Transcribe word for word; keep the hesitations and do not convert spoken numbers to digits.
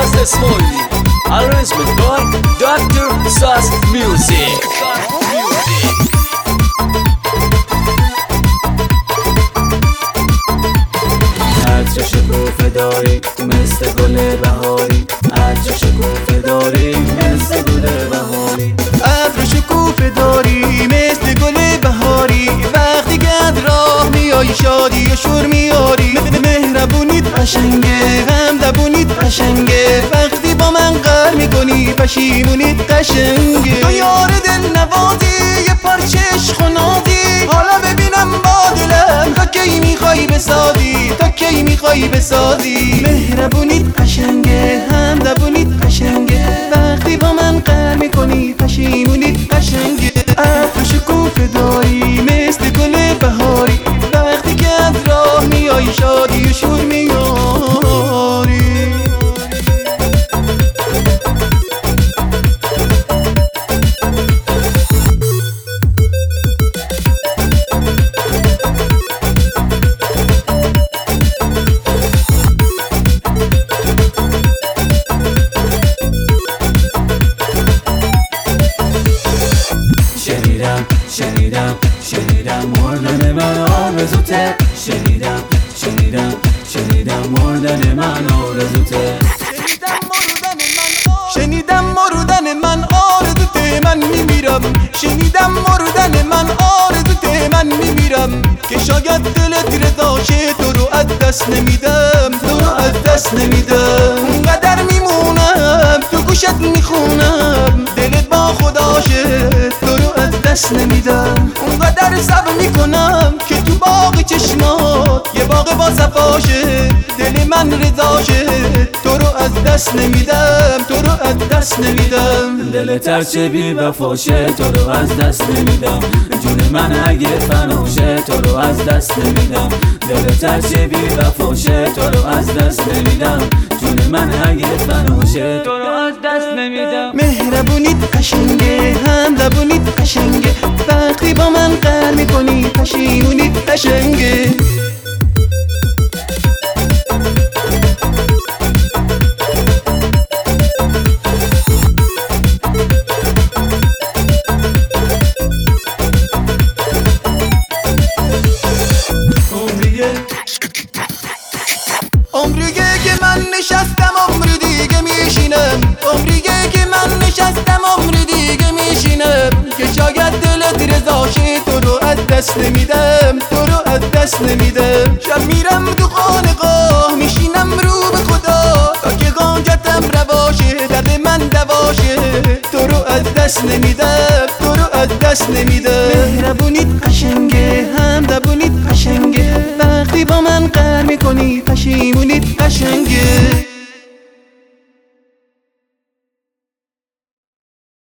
Saz Esmoili, arrangement by Doctor Saz Music. هر جا شکوفه داری مثل گل بهاری، هر جا شکوفه داری مثل گل بهاری، ابر شکوفه داری مثل گل بهاری. وقتی که از راه میای شادی و شور میاری. مهربونیت قشنگه، همدبونیت قشنگه. وقتی با من قهر میکنی پشیمونیت قشنگه. تو یار دل نوازی، یه پارچه عشق و نازی. حالا ببینم با دلم تا کی میخوای بسازی، تا کی میخوای بسازی. مهربونیت قشنگه، همدبونیت قشنگه. وقتی با من قهر میکنی پشیمونیت قشنگه. ابر شکوفه داری مثل گل بهاری. وقتی که از راه میای شادی و شور میاری. شنیدم شنیدم شنیدم مردن من آرزوته، شنیدم شنیدم شنیدم مردن من آرزوته، شنیدم مردن من آرزوته. من میمیرم. شنیدم مردن من آرزوته. من میمیرم که شاید دلت رضاشه. تو رو از دست نمیدم، تو رو از دست نمیدم. اونقدر میمونم تو گوشت میخونم دلت با خداشه. تو رو از دست نمیدم. اونقدر صبر میکنم که تو باغ چشمات یه باغ با صفاشه. دل من رضاشه. تو رو از دست نمیدم، تو رو از دست نمیدم. دلت هرچه بی وفاشه تو رو از دست نمیدم. جون من اگه فناشه تو رو از دست نمیدم. دلت هرچه بی وفاشه تو رو از دست نمیدم. جون من اگه فناشه تو رو از دست نمیدم. مهربونیت قشنگه، همدبونیت قشنگه. وقتی با من قهر میکنی پشیمونیت قشنگه. عمریه که من نشستم عمر دیگه میشینم. عمریه که من نشستم عمر دیگه میشینم که شاید دلت رضاشه. تو رو از دست نمیدم، تو رو از دست نمیدم. شب میرم تو خانقاه میشینم رو به خدا تا که غنجتم رواشه، درد من دواشه. تو رو از دست نمیدم، تو رو از دست نمیدم. مهربونیت قشنگه، همدبونیت قشنگه. وقتی با من قهر میکنی پشیمونیت قشنگه.